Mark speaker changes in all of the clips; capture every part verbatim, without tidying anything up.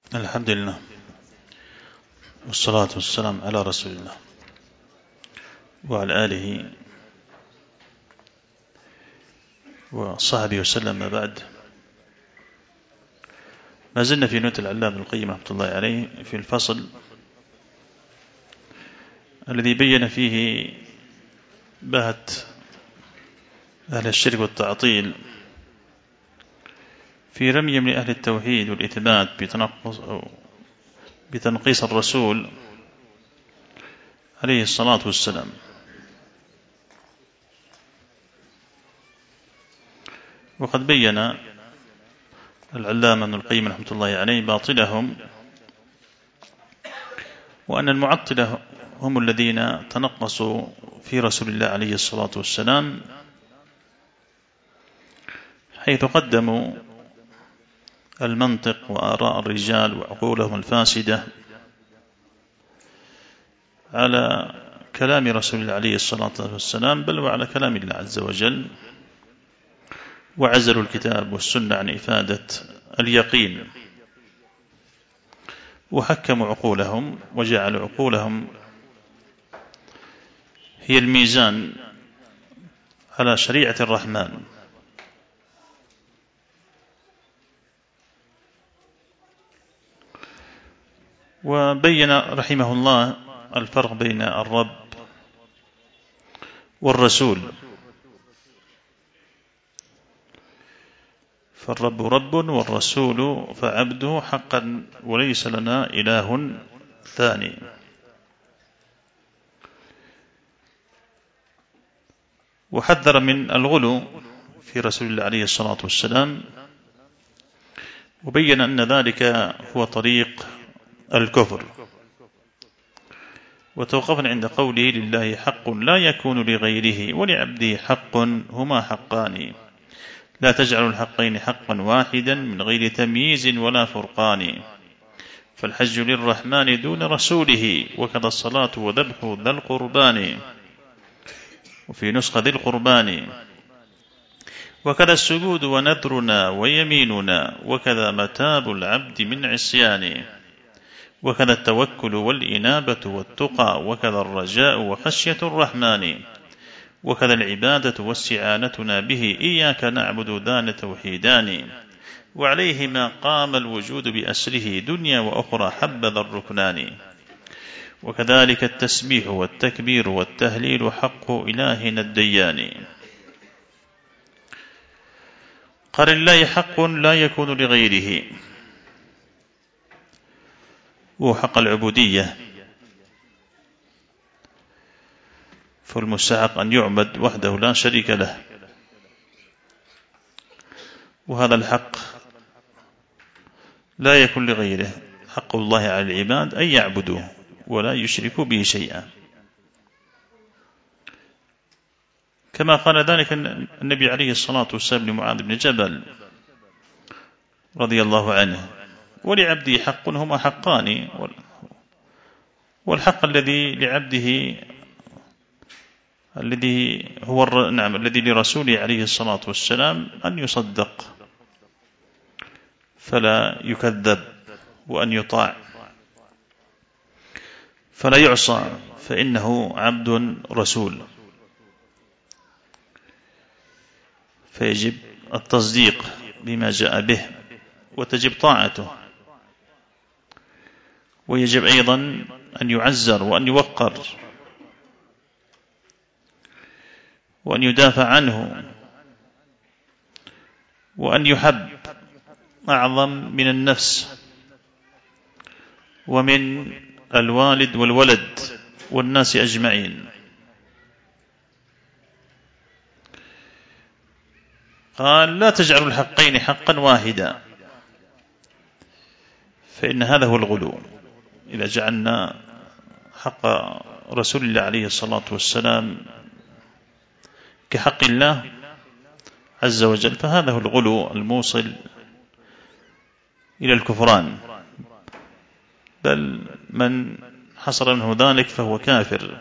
Speaker 1: الحمد لله والصلاة والسلام على رسول الله وعلى آله وصحبه وسلم. ما بعد، ما زلنا في نوت العلامة ابن القيم رحمة الله عليه في الفصل الذي بين فيه بهت أهل الشرك والتعطيل في رمي من أهل التوحيد والإثبات بتنقص أو بتنقيص الرسول عليه الصلاة والسلام. وقد بين العلامة ابن القيم رحمة الله عليه باطلهم، وأن المعطلة هم الذين تنقصوا في رسول الله عليه الصلاة والسلام، حيث قدموا المنطق وآراء الرجال وعقولهم الفاسدة على كلام رسول الله عليه الصلاة والسلام، بل وعلى كلام الله عز وجل، وعزلوا الكتاب والسنة عن إفادة اليقين، وحكموا عقولهم وجعلوا عقولهم هي الميزان على شريعة الرحمن. وبين رحمه الله الفرق بين الرب والرسول، فالرب رب والرسول فعبده حقا، وليس لنا إله ثاني. وحذر من الغلو في رسول الله عليه الصلاة والسلام، وبين أن ذلك هو طريق الكفر. وتوقفنا عند قوله: لله حق لا يكون لغيره ولعبده حق هما حقان، لا تجعل الحقين حقا واحدا من غير تمييز ولا فرقان، فالحج للرحمن دون رسوله، وكذا الصلاة وذبح ذا القربان، وفي نسخة ذي القربان، وكذا السجود ونذرنا ويميننا، وكذا متاب العبد من عصيان، وكذا التوكل والإنابة والتقى، وكذا الرجاء وخشية الرحمن، وكذا العبادة واستعانتنا به، إياك نعبد ذان توحيدان، وعليهما قام الوجود بأسره دنيا وأخرى حبذا الركنان، وكذلك التسبيح والتكبير والتهليل حق إلهنا الديان. قال: لله حق لا يكون لغيره، وهو حق العبودية، فالمستحق أن يعبد وحده لا شريك له، وهذا الحق لا يكون لغيره. حق الله على العباد أن يعبدوه ولا يشركوا به شيئا، كما قال ذلك النبي عليه الصلاة والسلام لمعاذ بن جبل رضي الله عنه: ولعبده حق هما حقان، والحق الذي لعبده الذي هو نعم الذي لرسوله عليه الصلاة والسلام أن يصدق فلا يكذب، وأن يطاع فلا يعصى، فإنه عبد رسول، فيجب التصديق بما جاء به وتجب طاعته، ويجب أيضا أن يعزر وأن يوقر وأن يدافع عنه وأن يحب أعظم من النفس ومن الوالد والولد والناس أجمعين. قال: لا تجعلوا الحقين حقا واحدا، فإن هذا هو الغلو. إذا جعلنا حق رسول الله عليه الصلاة والسلام كحق الله عز وجل، فهذا هو الغلو الموصل إلى الكفران، بل من حصل منه ذلك فهو كافر،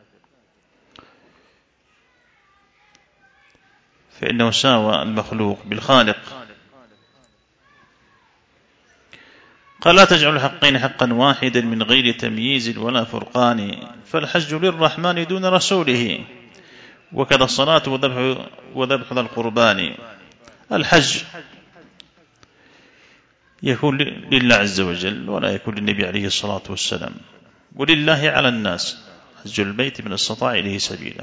Speaker 1: فإنه ساوى المخلوق بالخالق. قال لا تجعل الحقين حقا واحدا من غير تمييز ولا فرقان، فالحج للرحمن دون رسوله، وكذا الصلاة وذبح, وذبح ذا القربان. الحج يكون لله عز وجل ولا يكون للنبي عليه الصلاة والسلام، ولله على الناس حج البيت من استطاع إليه سبيلا،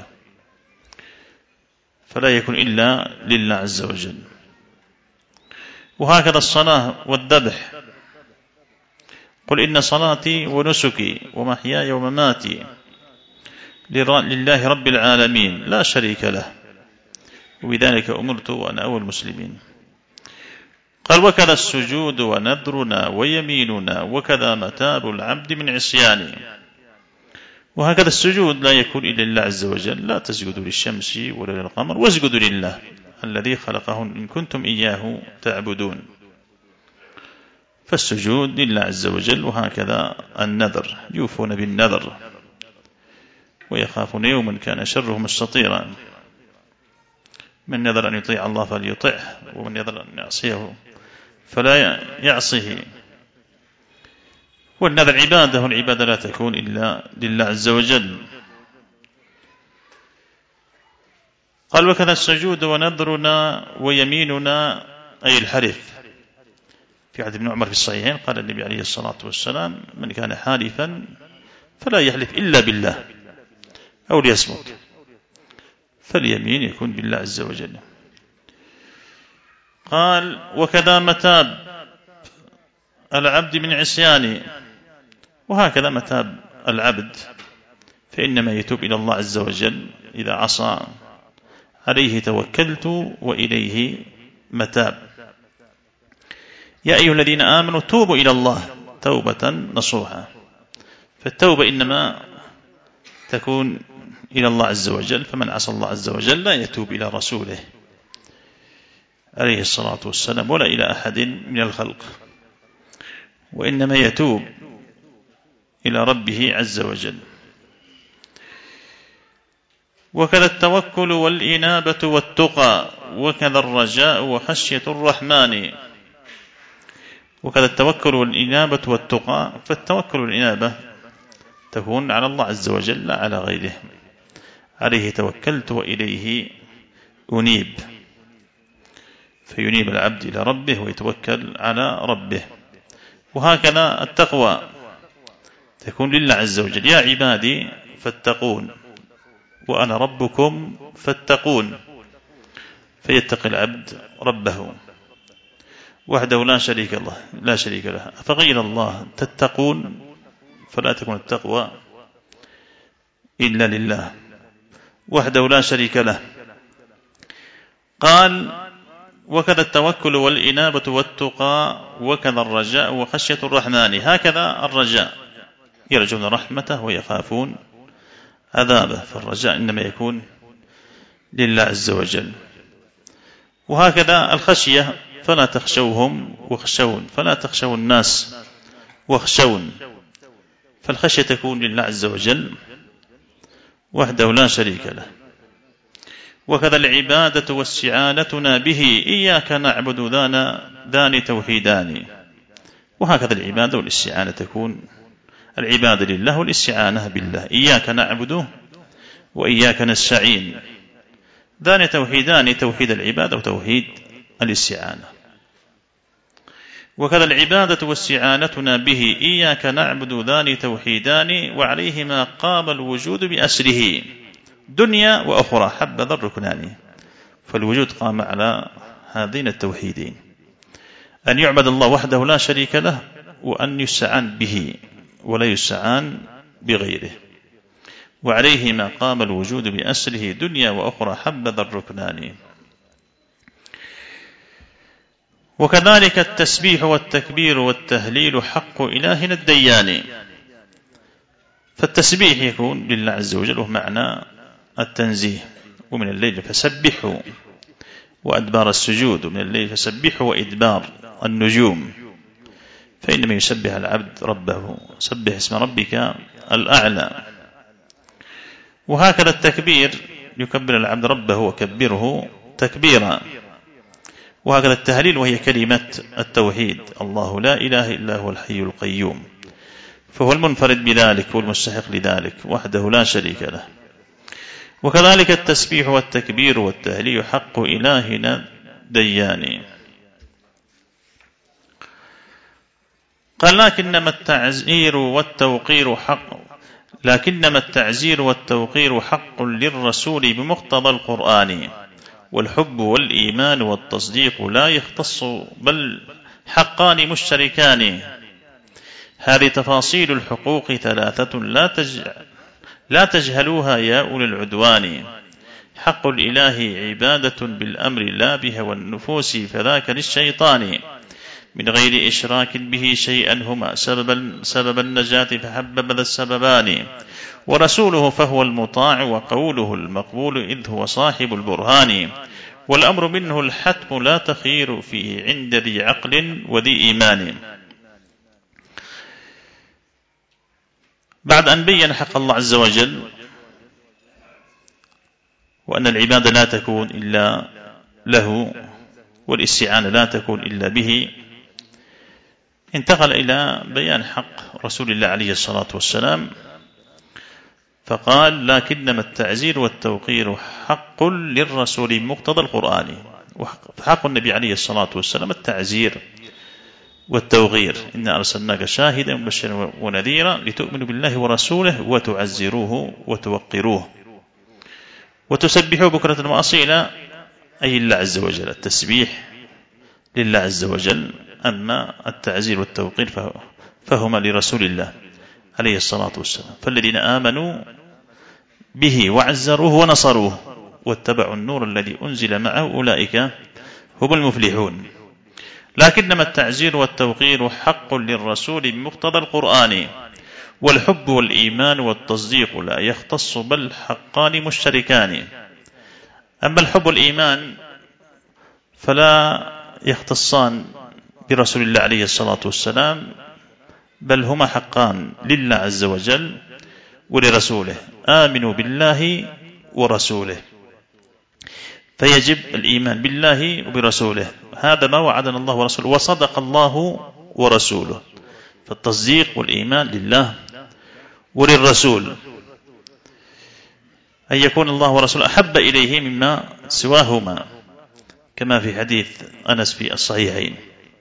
Speaker 1: فلا يكون إلا لله عز وجل. وهكذا الصلاة والذبح، قل إن صلاتي ونسكي ومحياي ومماتي لله رب العالمين لا شريك له، وبذلك أمرت وأنا أول المسلمين. قال وكذا السجود ونذرنا ويميننا وكذا متاب العبد من عصيانه. وهكذا السجود لا يكون إلا لله عز وجل، لا تسجدوا للشمس ولا للقمر واسجدوا لله الذي خلقهن إن كنتم إياه تعبدون. فالسجود لله عز وجل. وهكذا النذر، يوفون بالنذر ويخافون يوما كان شره مستطيرا. من نذر أن يطيع الله فليطعه، ومن نذر أن يعصيه فلا يعصيه. والنذر عبادة، والعبادة لا تكون إلا لله عز وجل. قال وكذا السجود ونذرنا ويميننا أي الحلف. في حديث ابن عمر في الصحيحين قال النبي عليه الصلاة والسلام من كان حالفا فلا يحلف إلا بالله أو ليصمت، فاليمين يكون بالله عز وجل. قال وكذا متاب العبد من عصيانه. وهكذا متاب العبد، فإنما يتوب إلى الله عز وجل إذا عصى. عليه توكلت وإليه متاب. يا أيها الذين آمنوا توبوا إلى الله توبة نصوحا. فالتوبة إنما تكون إلى الله عز وجل، فمن عصى الله عز وجل لا يتوب إلى رسوله عليه الصلاة والسلام ولا إلى أحد من الخلق، وإنما يتوب إلى ربه عز وجل. وكذا التوكل والإنابة والتقى، وكذا الرجاء وخشية الرحمن. وكذا التوكل والإنابة والتقى، فالتوكل والإنابة تكون على الله عز وجل لا على غيره. عليه توكلت وإليه أنيب، فينيب العبد إلى ربه ويتوكل على ربه. وهكذا التقوى تكون لله عز وجل. يا عبادي فاتقون وأنا ربكم فاتقون، فيتقي العبد ربه وحده لا شريك له لا شريك له. فغير الله تتقون، فلا تكون التقوى إلا لله وحده لا شريك له. قال وكذا التوكل والإنابة والتقى، وكذا الرجاء وخشية الرحمن. هكذا الرجاء يرجون رحمته ويخافون عذابه، فالرجاء إنما يكون لله عز وجل. وهكذا الخشية فلا تخشوهم واخشون، فلا تخشوا الناس واخشون، فالخشية تكون لله عز وجل وحده لا شريك له. وكذا العبادة واستعانتنا به، إياك نعبد ذان توحيدان. وهكذا العبادة والاستعانة تكون العبادة لله والاستعانة بالله. إياك نعبد وإياك نستعين، ذان توحيدان، توحيد العبادة وتوحيد الاستعانة. وكذا العبادة واستعانتنا به، إياك نعبد ذان توحيدان، وعليهما قام الوجود بأسره دنيا وأخرى حبذا الركنان. فالوجود قام على هذين التوحيدين، أن يعبد الله وحده لا شريك له، وأن يستعان به ولا يستعان بغيره. وعليهما قام الوجود بأسره دنيا وأخرى حبذا الركنان. وكذلك التسبيح والتكبير والتهليل حق إلهنا الديان. فالتسبيح يكون لله عز وجل ومعنى التنزيه، ومن الليل فسبحوا وأدبار السجود، ومن الليل فسبحوا وإدبار النجوم، فإنما يسبح العبد ربه. سبح اسم ربك الأعلى. وهكذا التكبير يكبر العبد ربه وكبره تكبيرا. وهكذا التهليل وهي كلمة التوحيد: الله لا إله إلا هو الحي القيوم، فهو المنفرد بذلك والمستحق لذلك وحده لا شريك له. وكذلك التسبيح والتكبير والتهليل حق إلهنا ديان. قال: لكنما التعزير والتوقير حق لكنما التعزير والتوقير حق للرسول بمقتضى القرآن، والحب والإيمان والتصديق لا يختص بل حقان مشتركان. هذه تفاصيل الحقوق ثلاثة لا تجعل لا تجهلوها يا أولي العدوان. حق الإله عبادة بالأمر لا بهوى النفوس فذاك للشيطان، من غير إشراك به شيئا هما سبب, سبب النجاة فحبب ذا السببان. ورسوله فهو المطاع وقوله المقبول إذ هو صاحب البرهان، والأمر منه الحتم لا تخير فيه عند ذي عقل وذي إيمان. بعد أن بين حق الله عز وجل وأن العبادة لا تكون إلا له والاستعانة لا تكون إلا به، انتقل إلى بيان حق رسول الله عليه الصلاة والسلام، فقال: لكنما التعزير والتوقير حق للرسول بمقتضى القرآن. فحق النبي عليه الصلاة والسلام التعزير والتوقير: إنا أرسلناك شاهدا مبشرا ونذيرا لتؤمنوا بالله ورسوله وتعزروه وتوقروه وتسبحوه بكرة وأصيلا، أي الله عز وجل، التسبيح لله عز وجل. أما التعزير والتوقير فهما لرسول الله عليه الصلاة والسلام، فالذين آمنوا به وعزروه ونصروه واتبعوا النور الذي أنزل معه أولئك هم المفلحون. لكنما التعزير والتوقير حق للرسول بمقتضى القرآن، والحب والإيمان والتصديق لا يختص بل حقان مشتركان. أما الحب والإيمان فلا يختصان برسول الله عليه الصلاة والسلام، بل هما حقان لله عز وجل ولرسوله: آمنوا بالله ورسوله. فيجب الإيمان بالله وبرسوله، هذا ما وعدنا الله ورسوله وصدق الله ورسوله. فالتصديق والإيمان لله وللرسول، أن يكون الله ورسوله أحب إليه مما سواهما، كما في حديث أنس في الصحيحين.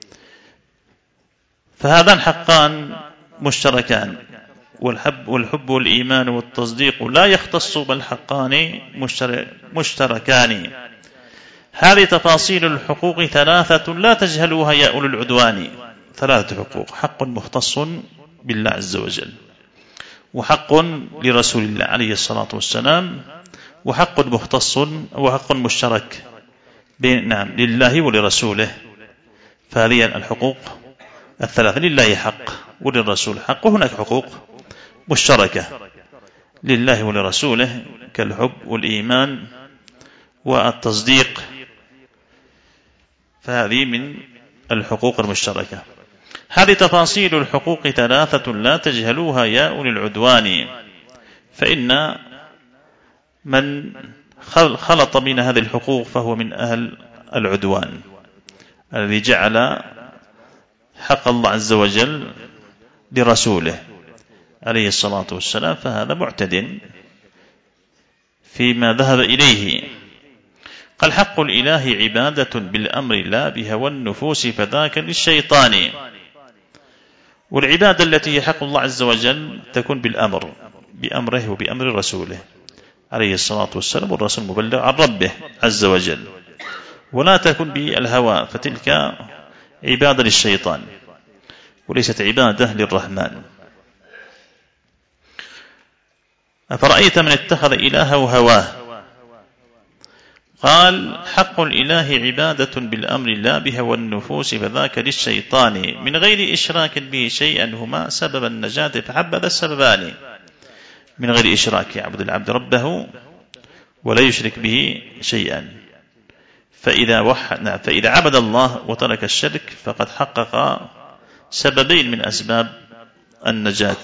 Speaker 1: فهذان حقان مشتركان، والحب, والحب والإيمان والتصديق لا يختص بل حقان مشتركان. هذه تفاصيل الحقوق ثلاثة لا تجهلوها يا أولي العدوان. ثلاثة حقوق: حق مختص بالله عز وجل، وحق لرسول الله عليه الصلاة والسلام، وحق مختص وحق مشترك بين نعم لله ولرسوله. فهذه الحقوق الثلاثة: لله حق وللرسول حق، وهناك حقوق مشتركة لله ولرسوله كالحب والإيمان والتصديق، فهذه من الحقوق المشتركة. هذه تفاصيل الحقوق ثلاثة لا تجهلوها يا أولي العدوان. فإن من خلط بين هذه الحقوق فهو من أهل العدوان، الذي جعل حق الله عز وجل لرسوله عليه الصلاة والسلام، فهذا معتد فيما ذهب إليه. قال: حق الإله عبادة بالأمر لا بهوى النفوس فذاك للشيطان. والعبادة التي هي حق الله عز وجل تكون بالأمر، بأمره وبأمر رسوله عليه الصلاة والسلام، والرسول مبلغ عن ربه عز وجل، ولا تكون بالهوى، فتلك عبادة للشيطان وليست عبادة للرحمن. أفرأيت من اتخذ إلهه هواه؟ قال: حق الإله عبادة بالأمر لا بهوى النفوس فذاك للشيطان، من غير إشراك به شيئا هما سبب النجاة فحبذا السببان. من غير إشراك، يعبد العبد ربه ولا يشرك به شيئا. فإذا, وحد فإذا عبد الله وترك الشرك فقد حقق سببين من أسباب النجاة.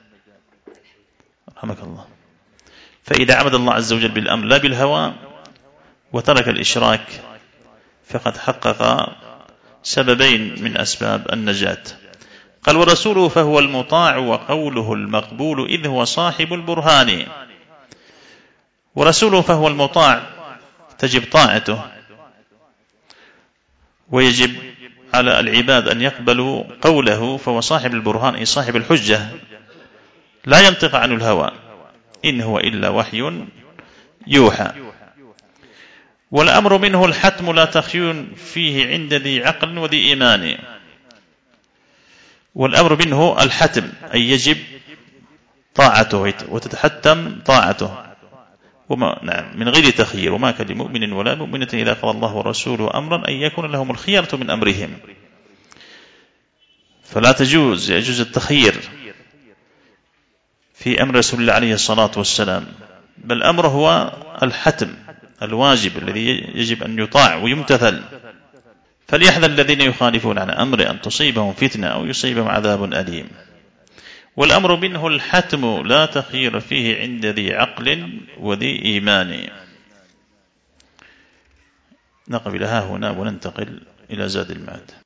Speaker 1: رحمك الله. فإذا عبد الله عز وجل بالأمر لا بالهوى وترك الإشراك فقد حقق سببين من أسباب النجاة. قال: ورسوله فهو المطاع وقوله المقبول إذ هو صاحب البرهان. ورسوله فهو المطاع، تجب طاعته، ويجب على العباد أن يقبلوا قوله، فهو صاحب البرهان أي صاحب الحجة، لا ينطق عن الهوى، إن هو إلا وحي يوحى. والأمر منه الحتم لا تخير فيه عند ذي عقل وذي إيمان. والأمر منه الحتم أي يجب طاعته وتتحتم طاعته، وما نعم من غير تخيير. وما كان لمؤمن ولا مؤمنة إذا قضى الله ورسوله أمرا أن يكون لهم الخيرة من أمرهم، فلا تجوز يجوز التخيير في أمر رسول الله عليه الصلاة والسلام، بل أمره هو الحتم الواجب الذي يجب أن يطاع ويمتثل. فليحذر الذين يخالفون عن أمره أن تصيبهم فتنة أو يصيبهم عذاب أليم. والأمر منه الحتم لا تخير فيه عند ذي عقل وذي إيمان. نقف إلى ها هنا وننتقل إلى زاد المعاد.